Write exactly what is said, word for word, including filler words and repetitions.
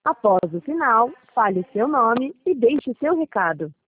Após o sinal, fale seu nome e deixe seu recado.